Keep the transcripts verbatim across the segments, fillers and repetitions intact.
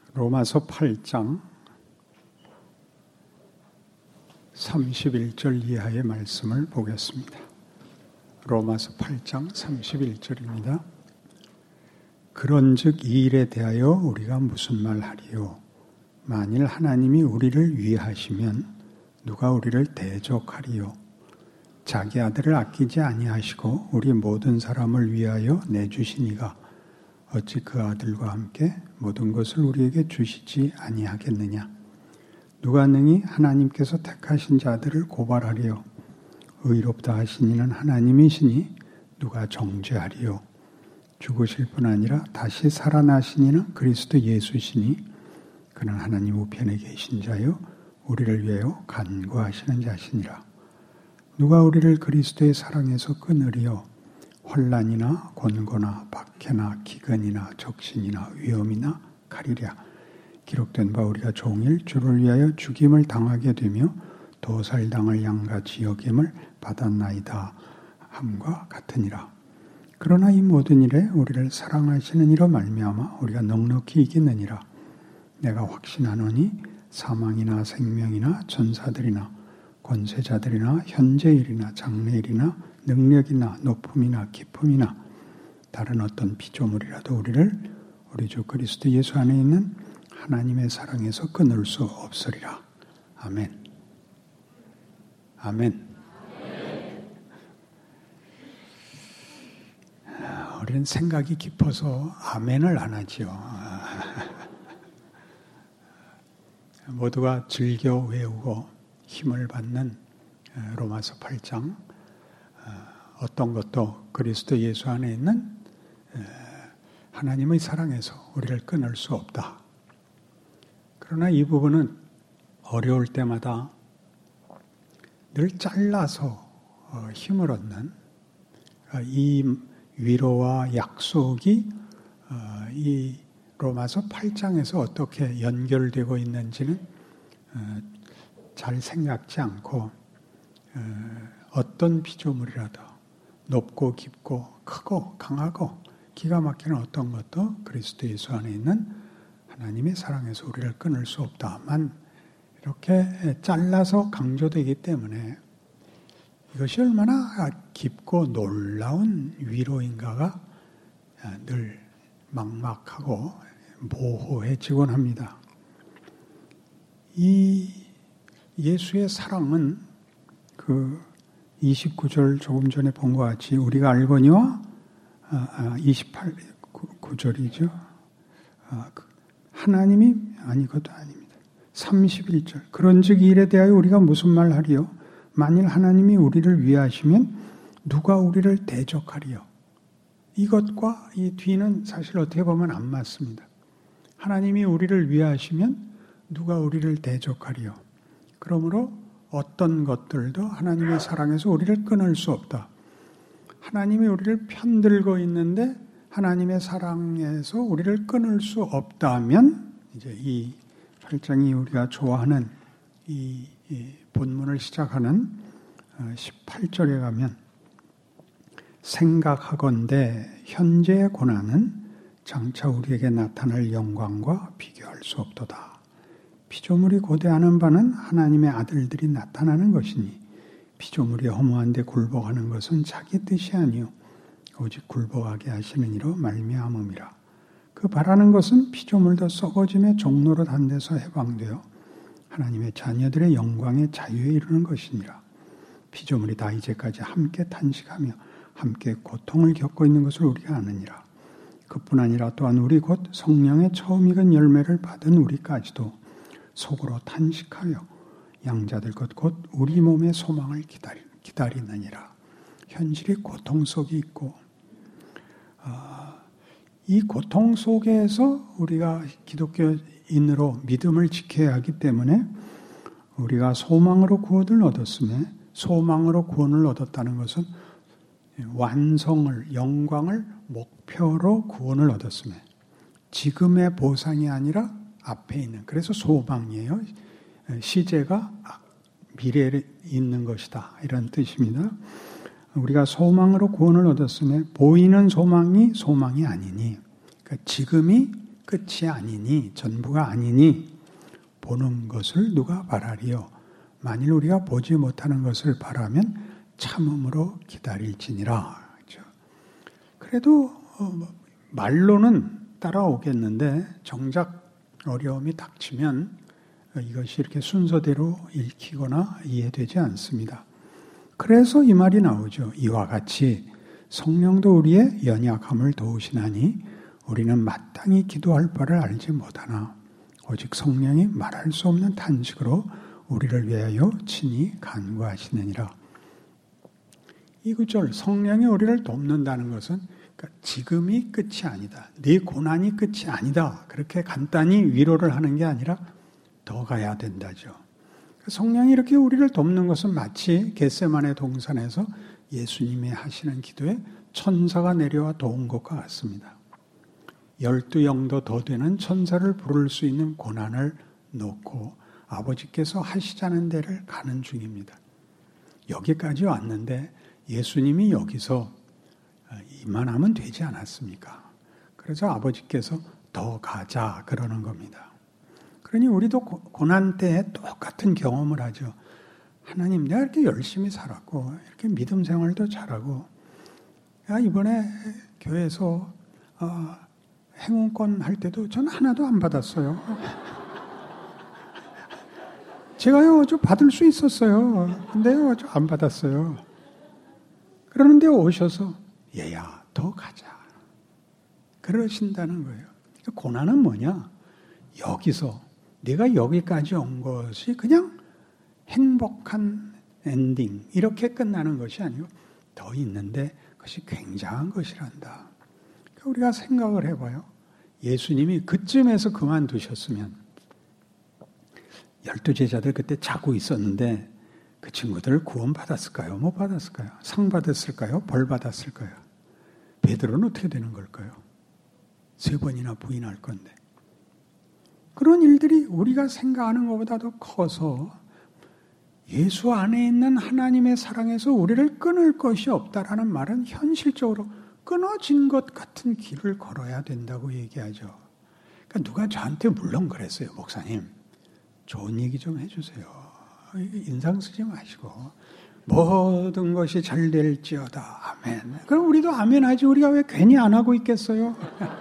로마서 팔 장 삼십일 절 이하의 말씀을 보겠습니다. 로마서 팔 장 삼십일 절입니다. 그런즉 이 일에 대하여 우리가 무슨 말하리요? 만일 하나님이 우리를 위하시면 누가 우리를 대적하리요? 자기 아들을 아끼지 아니하시고 우리 모든 사람을 위하여 내주시니가 어찌 그 아들과 함께 모든 것을 우리에게 주시지 아니하겠느냐? 누가 능히 하나님께서 택하신 자들을 고발하리요? 의롭다 하신 이는 하나님이시니 누가 정죄하리요? 죽으실 뿐 아니라 다시 살아나신 이는 그리스도 예수시니 그는 하나님 우편에 계신 자요 우리를 위하여 간구하시는 자시니라. 누가 우리를 그리스도의 사랑에서 끊으리요? 환난이나 곤고나 박해나 기근이나 적신이나 위험이나 칼이랴. 기록된 바 우리가 종일 주를 위하여 죽임을 당하게 되며 도살당할 양같이 여김을 받았나이다 함과 같으니라. 그러나 이 모든 일에 우리를 사랑하시는 이로 말미암아 우리가 넉넉히 이기느니라. 내가 확신하노니 사망이나 생명이나 전사들이나 권세자들이나 현재일이나 장래일이나 능력이나 높음이나 깊음이나 다른 어떤 피조물이라도 우리를 우리 주 그리스도 예수 안에 있는 하나님의 사랑에서 끊을 수 없으리라. 아멘. 아멘. 우리는 생각이 깊어서 아멘을 안 하지요. 모두가 즐겨 외우고 힘을 받는 로마서 팔 장, 어떤 것도 그리스도 예수 안에 있는 하나님의 사랑에서 우리를 끊을 수 없다. 그러나 이 부분은 어려울 때마다 늘 잘라서 힘을 얻는 이 위로와 약속이 이 로마서 팔 장에서 어떻게 연결되고 있는지는 잘 생각지 않고 어떤 피조물이라도 높고 깊고 크고 강하고 기가 막히는 어떤 것도 그리스도 예수 안에 있는 하나님의 사랑에서 우리를 끊을 수 없다만 이렇게 잘라서 강조되기 때문에 이것이 얼마나 깊고 놀라운 위로인가가 늘 막막하고 모호해지곤 합니다. 이 예수의 사랑은 그 이십구 절 조금 전에 본 것 같이 우리가 알거니와 아, 이십팔 구절이죠. 아, 하나님이 아니 그것도 아닙니다. 삼십일 절 그런즉 이 일에 대하여 우리가 무슨 말하리요? 만일 하나님이 우리를 위하시면 누가 우리를 대적하리요? 이것과 이 뒤는 사실 어떻게 보면 안 맞습니다. 하나님이 우리를 위하시면 누가 우리를 대적하리요? 그러므로 어떤 것들도 하나님의 사랑에서 우리를 끊을 수 없다. 하나님이 우리를 편들고 있는데 하나님의 사랑에서 우리를 끊을 수 없다면 이제 이 팔 장이 우리가 좋아하는 이, 이 본문을 시작하는 십팔 절에 가면 생각하건대 현재의 고난은 장차 우리에게 나타날 영광과 비교할 수 없도다. 피조물이 고대하는 바는 하나님의 아들들이 나타나는 것이니 피조물이 허무한 데 굴복하는 것은 자기 뜻이 아니요 오직 굴복하게 하시는 이로 말미암음이라. 그 바라는 것은 피조물도 썩어짐의 종로로 단 데서 해방되어 하나님의 자녀들의 영광의 자유에 이르는 것이니라. 피조물이 다 이제까지 함께 탄식하며 함께 고통을 겪고 있는 것을 우리가 아느니라. 그뿐 아니라 또한 우리 곧 성령의 처음 익은 열매를 받은 우리까지도 속으로 탄식하여 양자들 것 곧 우리 몸의 소망을 기다리, 기다리느니라. 현실이 고통 속에 있고 어, 이 고통 속에서 우리가 기독교인으로 믿음을 지켜야 하기 때문에 우리가 소망으로 구원을 얻었음에 소망으로 구원을 얻었다는 것은 완성을, 영광을 목표로 구원을 얻었음에 지금의 보상이 아니라 앞에 있는, 그래서 소망이에요. 시제가 미래에 있는 것이다 이런 뜻입니다. 우리가 소망으로 구원을 얻었음에 보이는 소망이 소망이 아니니 그러니까 지금이 끝이 아니니, 전부가 아니니 보는 것을 누가 바라리요. 만일 우리가 보지 못하는 것을 바라면 참음으로 기다릴지니라. 그렇죠? 그래도 어, 말로는 따라오겠는데 정작 어려움이 닥치면 이것이 이렇게 순서대로 읽히거나 이해되지 않습니다. 그래서 이 말이 나오죠. 이와 같이 성령도 우리의 연약함을 도우시나니 우리는 마땅히 기도할 바를 알지 못하나 오직 성령이 말할 수 없는 탄식으로 우리를 위하여 친히 간구하시느니라. 이 구절, 성령이 우리를 돕는다는 것은 그러니까 지금이 끝이 아니다. 네 고난이 끝이 아니다. 그렇게 간단히 위로를 하는 게 아니라 더 가야 된다죠. 성령이 이렇게 우리를 돕는 것은 마치 겟세마네 동산에서 예수님이 하시는 기도에 천사가 내려와 도운 것과 같습니다. 열두 영도 더 되는 천사를 부를 수 있는 고난을 놓고 아버지께서 하시자는 데를 가는 중입니다. 여기까지 왔는데 예수님이 여기서 이만하면 되지 않았습니까? 그래서 아버지께서 더 가자 그러는 겁니다. 그러니 우리도 고난 때에 똑같은 경험을 하죠. 하나님, 내가 이렇게 열심히 살았고 이렇게 믿음 생활도 잘하고 야, 이번에 교회에서 어, 행운권 할 때도 전 하나도 안 받았어요. 제가요, 좀 받을 수 있었어요. 근데요, 좀 안 받았어요. 그러는데 오셔서 얘야, 더 가자. 그러신다는 거예요. 그러니까 고난은 뭐냐? 여기서 내가 여기까지 온 것이 그냥 행복한 엔딩 이렇게 끝나는 것이 아니고 더 있는데 그것이 굉장한 것이란다. 그러니까 우리가 생각을 해봐요. 예수님이 그쯤에서 그만두셨으면 열두 제자들 그때 자고 있었는데 그 친구들 구원 받았을까요? 못 받았을까요? 상 받았을까요? 벌 받았을까요? 베드로는 어떻게 되는 걸까요? 세 번이나 부인할 건데. 그런 일들이 우리가 생각하는 것보다도 커서 예수 안에 있는 하나님의 사랑에서 우리를 끊을 것이 없다라는 말은 현실적으로 끊어진 것 같은 길을 걸어야 된다고 얘기하죠. 그러니까 누가 저한테 물론 그랬어요. 목사님, 좋은 얘기 좀 해주세요. 인상 쓰지 마시고 모든 것이 잘 될지어다. 아멘. 그럼 우리도 아멘 하지. 우리가 왜 괜히 안 하고 있겠어요?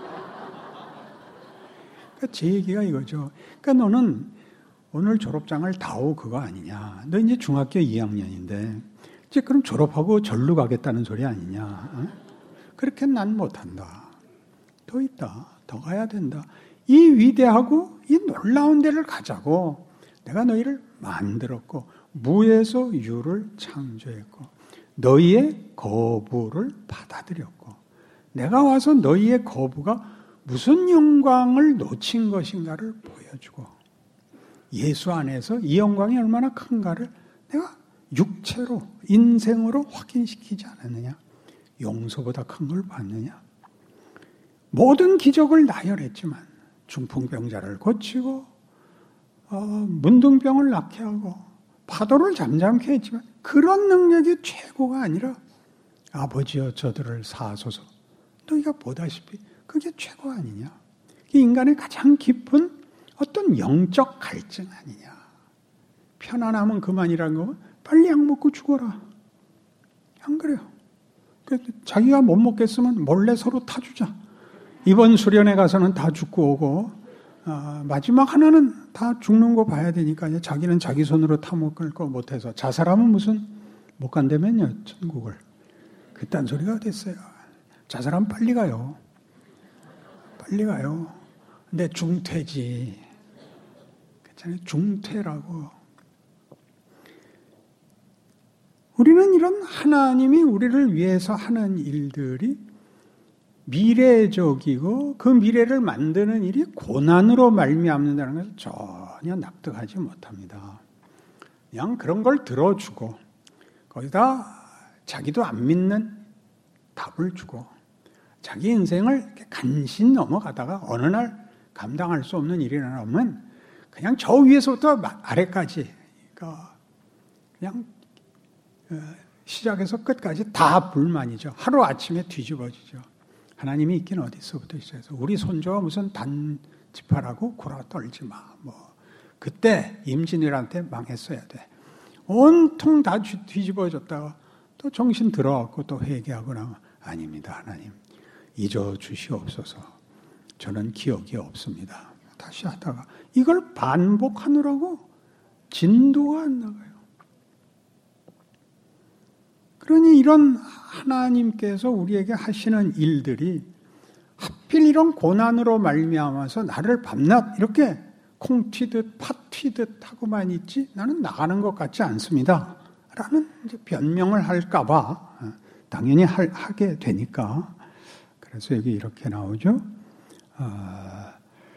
그러니까 제 얘기가 이거죠. 그러니까 너는 오늘 졸업장을 다오 그거 아니냐. 너 이제 중학교 이 학년인데 이제 그럼 졸업하고 절로 가겠다는 소리 아니냐. 어? 그렇게 난 못한다. 더 있다. 더 가야 된다. 이 위대하고 이 놀라운 데를 가자고 내가 너희를 만들었고 무에서 유를 창조했고 너희의 거부를 받아들였고 내가 와서 너희의 거부가 무슨 영광을 놓친 것인가를 보여주고 예수 안에서 이 영광이 얼마나 큰가를 내가 육체로 인생으로 확인시키지 않았느냐. 용서보다 큰 걸 봤느냐. 모든 기적을 나열했지만 중풍병자를 고치고 어, 문둥병을 낫게 하고 파도를 잠잠케 했지만 그런 능력이 최고가 아니라 아버지여 저들을 사하소서. 너희가 보다시피 그게 최고 아니냐. 그게 인간의 가장 깊은 어떤 영적 갈증 아니냐. 편안하면 그만이라는 거면 빨리 약 먹고 죽어라. 안 그래요. 자기가 못 먹겠으면 몰래 서로 타주자. 이번 수련회 가서는 다 죽고 오고 어, 마지막 하나는 다 죽는 거 봐야 되니까 자기는 자기 손으로 타먹을 거 못해서 자살하면 무슨 못 간다면요 천국을. 그딴 소리가 됐어요. 자살하면 빨리 가요. 빨리 가요. 근데 중퇴지. 그렇잖아요. 중퇴라고. 우리는 이런 하나님이 우리를 위해서 하는 일들이 미래적이고 그 미래를 만드는 일이 고난으로 말미암는다는 것을 전혀 납득하지 못합니다. 그냥 그런 걸 들어주고 거기다 자기도 안 믿는 답을 주고 자기 인생을 간신 넘어가다가 어느 날 감당할 수 없는 일이 일어나면 그냥 저 위에서부터 아래까지 그냥 시작해서 끝까지 다 불만이죠. 하루아침에 뒤집어지죠. 하나님이 있긴 어디서부터 있어서 우리 손주가 무슨 단지파라고 구라 떨지 마. 뭐 그때 임진왜란때 망했어야 돼. 온통 다 뒤집어졌다가 또 정신 들어왔고 또 회개하고 나면 아닙니다. 하나님 잊어 주시옵소서. 저는 기억이 없습니다. 다시 하다가 이걸 반복하느라고 진도가 안 나가요. 그러니 이런 하나님께서 우리에게 하시는 일들이 하필 이런 고난으로 말미암아서 나를 밤낮 이렇게 콩 튀듯 팥 튀듯 하고만 있지 나는 나가는 것 같지 않습니다. 라는 이제 변명을 할까 봐 당연히 할, 하게 되니까 그래서 여기 이렇게 나오죠. 아,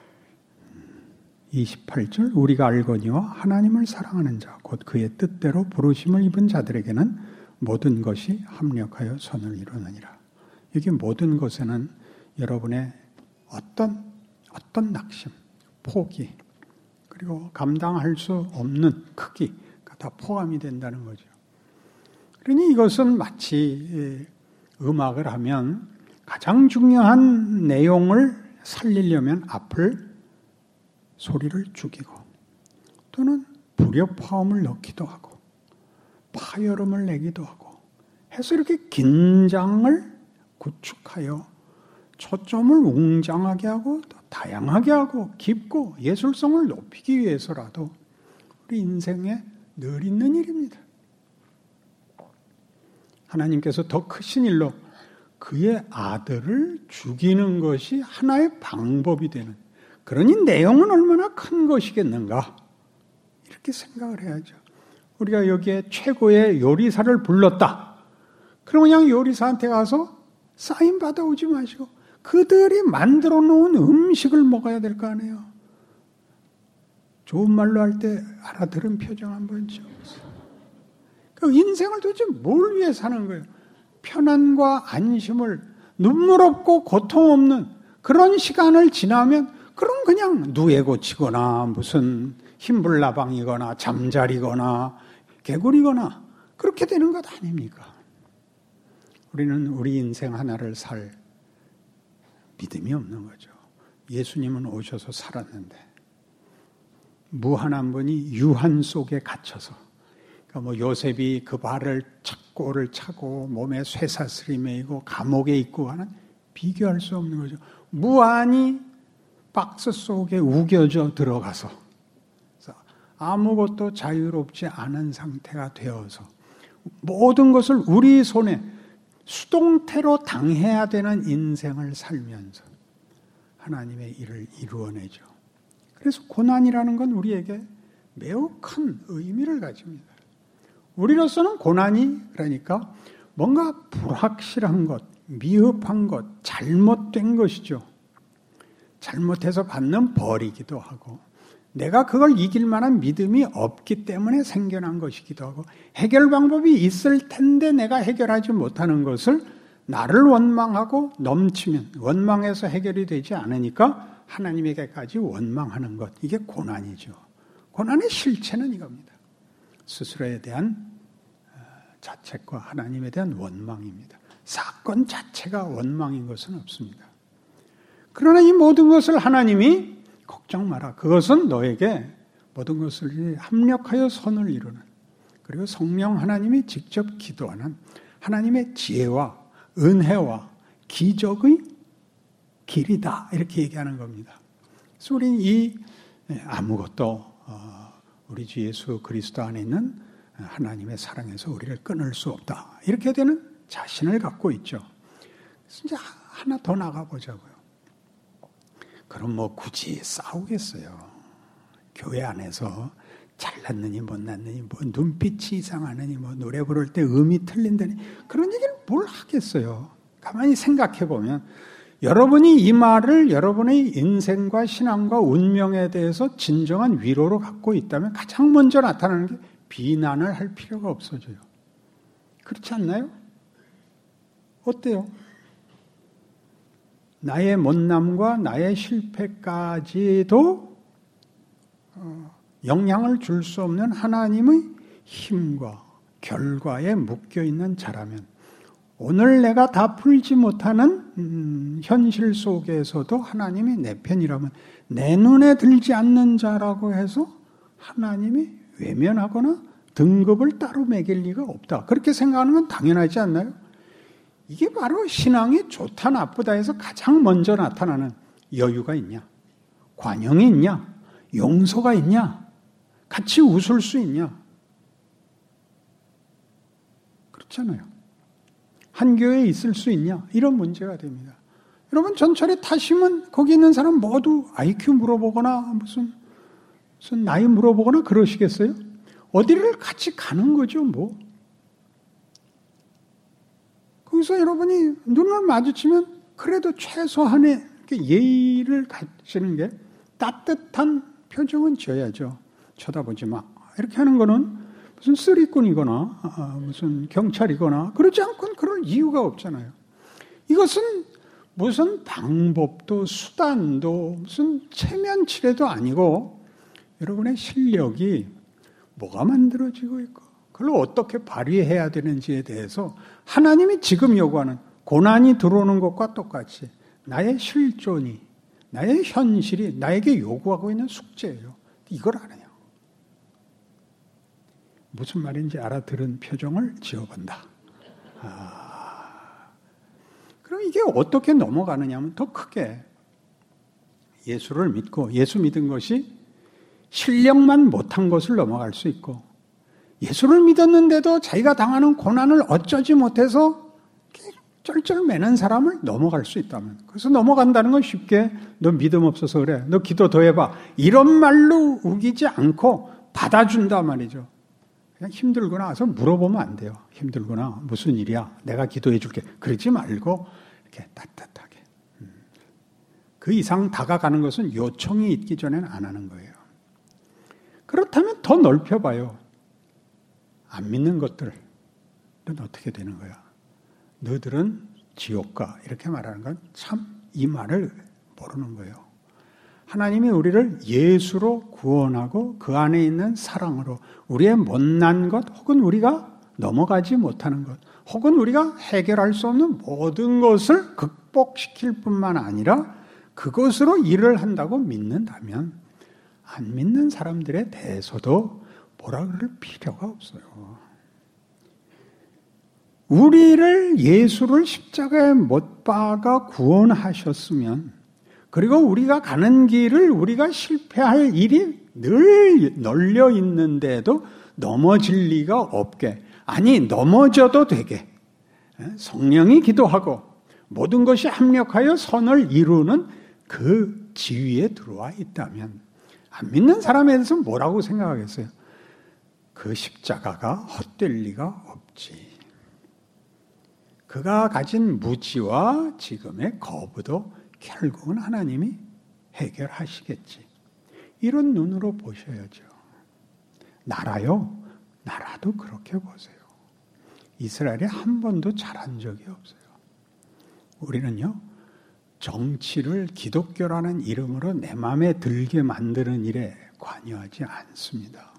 이십팔 절 우리가 알거니와 하나님을 사랑하는 자 곧 그의 뜻대로 부르심을 입은 자들에게는 모든 것이 합력하여 선을 이루느니라. 여기 모든 것에는 여러분의 어떤 어떤 낙심, 포기 그리고 감당할 수 없는 크기가 다 포함이 된다는 거죠. 그러니 이것은 마치 음악을 하면 가장 중요한 내용을 살리려면 앞을 소리를 죽이고 또는 불협화음을 넣기도 하고 파열음을 내기도 하고 해서 이렇게 긴장을 구축하여 초점을 웅장하게 하고 또 다양하게 하고 깊고 예술성을 높이기 위해서라도 우리 인생에 늘 있는 일입니다. 하나님께서 더 크신 일로 그의 아들을 죽이는 것이 하나의 방법이 되는 그러니 내용은 얼마나 큰 것이겠는가 이렇게 생각을 해야죠. 우리가 여기에 최고의 요리사를 불렀다. 그럼 그냥 요리사한테 가서 사인 받아오지 마시고 그들이 만들어 놓은 음식을 먹어야 될 거 아니에요. 좋은 말로 할 때 알아들은 표정 한번 지어보세요. 그 인생을 도대체 뭘 위해 사는 거예요? 편안과 안심을 눈물 없고 고통 없는 그런 시간을 지나면 그럼 그냥 누에 고치거나 무슨 흰불나방이거나 잠자리거나 개구리거나 그렇게 되는 것 아닙니까? 우리는 우리 인생 하나를 살 믿음이 없는 거죠. 예수님은 오셔서 살았는데 무한한 분이 유한 속에 갇혀서 그러니까 뭐 요셉이 그 발을 착고를 차고 몸에 쇠사슬이 매이고 감옥에 있고 하는 비교할 수 없는 거죠. 무한히 박스 속에 우겨져 들어가서 아무것도 자유롭지 않은 상태가 되어서 모든 것을 우리 손에 수동태로 당해야 되는 인생을 살면서 하나님의 일을 이루어내죠. 그래서 고난이라는 건 우리에게 매우 큰 의미를 가집니다. 우리로서는 고난이 그러니까 뭔가 불확실한 것, 미흡한 것, 잘못된 것이죠. 잘못해서 받는 벌이기도 하고 내가 그걸 이길 만한 믿음이 없기 때문에 생겨난 것이기도 하고 해결 방법이 있을 텐데 내가 해결하지 못하는 것을 나를 원망하고 넘치면 원망해서 해결이 되지 않으니까 하나님에게까지 원망하는 것. 이게 고난이죠. 고난의 실체는 이겁니다. 스스로에 대한 자책과 하나님에 대한 원망입니다. 사건 자체가 원망인 것은 없습니다. 그러나 이 모든 것을 하나님이 걱정 마라. 그것은 너에게 모든 것을 합력하여 선을 이루는 그리고 성령 하나님이 직접 기도하는 하나님의 지혜와 은혜와 기적의 길이다. 이렇게 얘기하는 겁니다. 그래서 우리는 이 아무것도 우리 주 예수 그리스도 안에 있는 하나님의 사랑에서 우리를 끊을 수 없다. 이렇게 되는 자신을 갖고 있죠. 그래서 이제 하나 더 나가보자고요. 그럼 뭐 굳이 싸우겠어요. 교회 안에서 잘났느니 못났느니 뭐 눈빛이 이상하느니 뭐 노래 부를 때 음이 틀린다니 그런 얘기를 뭘 하겠어요. 가만히 생각해 보면 여러분이 이 말을 여러분의 인생과 신앙과 운명에 대해서 진정한 위로로 갖고 있다면 가장 먼저 나타나는 게 비난을 할 필요가 없어져요. 그렇지 않나요? 어때요? 나의 못남과 나의 실패까지도 영향을 줄 수 없는 하나님의 힘과 결과에 묶여있는 자라면 오늘 내가 다 풀지 못하는 음, 현실 속에서도 하나님이 내 편이라면 내 눈에 들지 않는 자라고 해서 하나님이 외면하거나 등급을 따로 매길 리가 없다. 그렇게 생각하는 건 당연하지 않나요? 이게 바로 신앙이 좋다 나쁘다 해서 가장 먼저 나타나는 여유가 있냐? 관용이 있냐? 용서가 있냐? 같이 웃을 수 있냐? 그렇잖아요. 한 교회에 있을 수 있냐? 이런 문제가 됩니다. 여러분 전철에 타시면 거기 있는 사람 모두 아이큐 물어보거나 무슨, 무슨 나이 물어보거나 그러시겠어요? 어디를 같이 가는 거죠, 뭐. 거기서 여러분이 눈을 마주치면 그래도 최소한의 예의를 갖추는 게 따뜻한 표정은 지어야죠. 쳐다보지 마. 이렇게 하는 거는 무슨 쓰리꾼이거나 무슨 경찰이거나 그러지 않고는 그럴 이유가 없잖아요. 이것은 무슨 방법도 수단도 무슨 체면치레도 아니고 여러분의 실력이 뭐가 만들어지고 있고 그걸 어떻게 발휘해야 되는지에 대해서 하나님이 지금 요구하는 고난이 들어오는 것과 똑같이 나의 실존이 나의 현실이 나에게 요구하고 있는 숙제예요. 이걸 안 해요. 무슨 말인지 알아들은 표정을 지어본다. 아, 그럼 이게 어떻게 넘어가느냐 하면 더 크게 예수를 믿고 예수 믿은 것이 실력만 못한 것을 넘어갈 수 있고 예수를 믿었는데도 자기가 당하는 고난을 어쩌지 못해서 쩔쩔매는 사람을 넘어갈 수 있다면 그래서 넘어간다는 건 쉽게 너 믿음 없어서 그래. 너 기도 더 해봐. 이런 말로 우기지 않고 받아준단 말이죠. 그냥 힘들구나 와서 물어보면 안 돼요. 힘들구나. 무슨 일이야? 내가 기도해 줄게. 그러지 말고 이렇게 따뜻하게. 그 이상 다가가는 것은 요청이 있기 전에는 안 하는 거예요. 그렇다면 더 넓혀봐요. 안 믿는 것들은 어떻게 되는 거야? 너들은 지옥가 이렇게 말하는 건 참 이 말을 모르는 거예요. 하나님이 우리를 예수로 구원하고 그 안에 있는 사랑으로 우리의 못난 것 혹은 우리가 넘어가지 못하는 것 혹은 우리가 해결할 수 없는 모든 것을 극복시킬 뿐만 아니라 그것으로 일을 한다고 믿는다면 안 믿는 사람들에 대해서도 뭐라 그럴 필요가 없어요. 우리를 예수를 십자가에 못 박아 구원하셨으면 그리고 우리가 가는 길을 우리가 실패할 일이 늘 널려 있는데도 넘어질 리가 없게 아니 넘어져도 되게 성령이 기도하고 모든 것이 합력하여 선을 이루는 그 지위에 들어와 있다면 안 믿는 사람에 대해서 뭐라고 생각하겠어요? 그 십자가가 헛될 리가 없지. 그가 가진 무지와 지금의 거부도 결국은 하나님이 해결하시겠지. 이런 눈으로 보셔야죠. 나라요? 나라도 그렇게 보세요. 이스라엘이 한 번도 잘한 적이 없어요. 우리는요, 정치를 기독교라는 이름으로 내 마음에 들게 만드는 일에 관여하지 않습니다.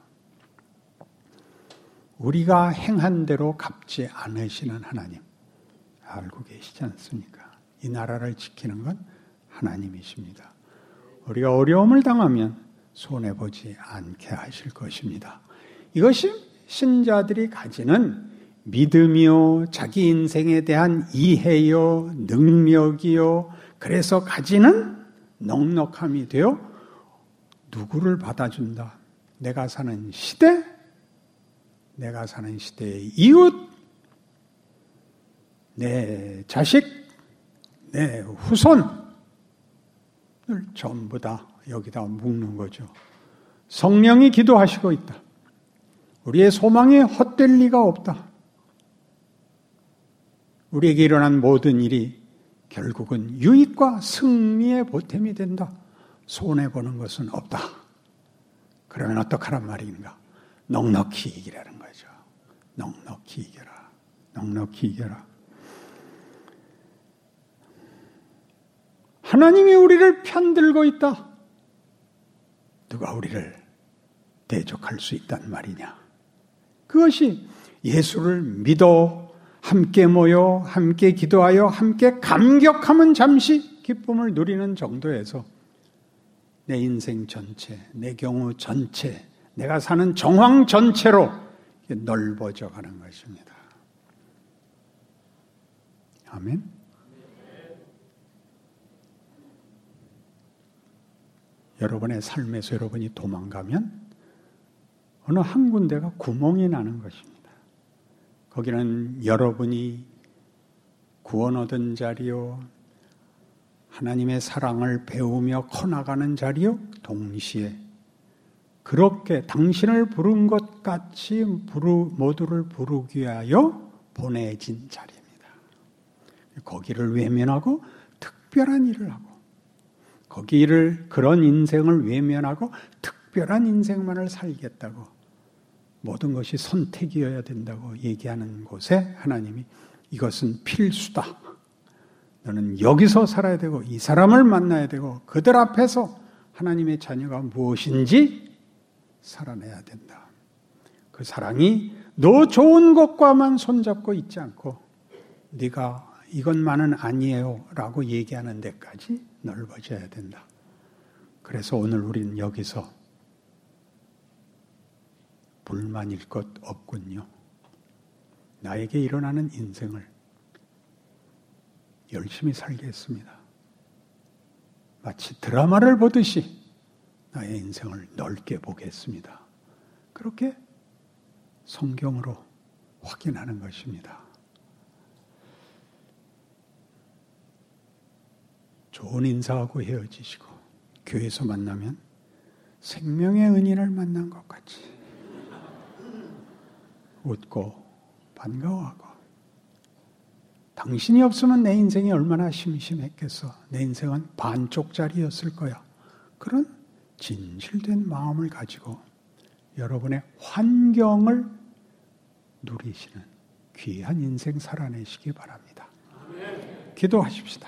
우리가 행한 대로 갚지 않으시는 하나님 알고 계시지 않습니까? 이 나라를 지키는 건 하나님이십니다. 우리가 어려움을 당하면 손해보지 않게 하실 것입니다. 이것이 신자들이 가지는 믿음이요, 자기 인생에 대한 이해요, 능력이요, 그래서 가지는 넉넉함이 되어 누구를 받아준다. 내가 사는 시대, 내가 사는 시대의 이웃, 내 자식, 내 후손을 전부 다 여기다 묶는 거죠. 성령이 기도하시고 있다. 우리의 소망이 헛될 리가 없다. 우리에게 일어난 모든 일이 결국은 유익과 승리의 보탬이 된다. 손해보는 것은 없다. 그러면 어떡하란 말인가? 넉넉히 이기라는 거죠. 넉넉히 이겨라. 넉넉히 이겨라. 하나님이 우리를 편들고 있다. 누가 우리를 대적할 수 있단 말이냐? 그것이 예수를 믿어 함께 모여 함께 기도하여 함께 감격하면 잠시 기쁨을 누리는 정도에서 내 인생 전체, 내 경우 전체, 내가 사는 정황 전체로 넓어져 가는 것입니다. 아멘. 여러분의 삶에서 여러분이 도망가면 어느 한 군데가 구멍이 나는 것입니다. 거기는 여러분이 구원 얻은 자리요, 하나님의 사랑을 배우며 커나가는 자리요, 동시에 그렇게 당신을 부른 것 같이 부르, 모두를 부르기 위하여 보내진 자리입니다. 거기를 외면하고 특별한 일을 하고, 거기를, 그런 인생을 외면하고 특별한 인생만을 살겠다고, 모든 것이 선택이어야 된다고 얘기하는 곳에 하나님이 이것은 필수다. 너는 여기서 살아야 되고 이 사람을 만나야 되고 그들 앞에서 하나님의 자녀가 무엇인지 살아내야 된다. 그 사랑이 너 좋은 것과만 손잡고 있지 않고 네가 이것만은 아니에요 라고 얘기하는 데까지 넓어져야 된다. 그래서 오늘 우리는 여기서 불만일 것 없군요. 나에게 일어나는 인생을 열심히 살겠습니다. 마치 드라마를 보듯이 나의 인생을 넓게 보겠습니다. 그렇게 성경으로 확인하는 것입니다. 좋은 인사하고 헤어지시고 교회에서 만나면 생명의 은인을 만난 것 같이 웃고 반가워하고, 당신이 없으면 내 인생이 얼마나 심심했겠어. 내 인생은 반쪽짜리였을 거야. 그런 진실된 마음을 가지고 여러분의 환경을 누리시는 귀한 인생 살아내시기 바랍니다. 기도하십시다.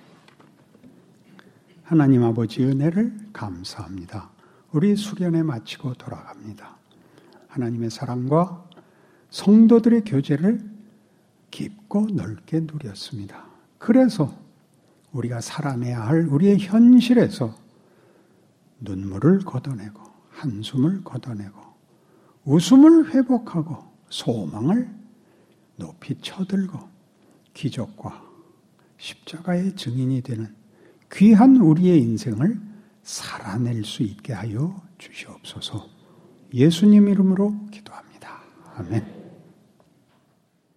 하나님 아버지 은혜를 감사합니다. 우리 수련회 마치고 돌아갑니다. 하나님의 사랑과 성도들의 교제를 깊고 넓게 누렸습니다. 그래서 우리가 살아내야 할 우리의 현실에서 눈물을 걷어내고 한숨을 걷어내고 웃음을 회복하고 소망을 높이 쳐들고 기적과 십자가의 증인이 되는 귀한 우리의 인생을 살아낼 수 있게 하여 주시옵소서. 예수님 이름으로 기도합니다. 아멘.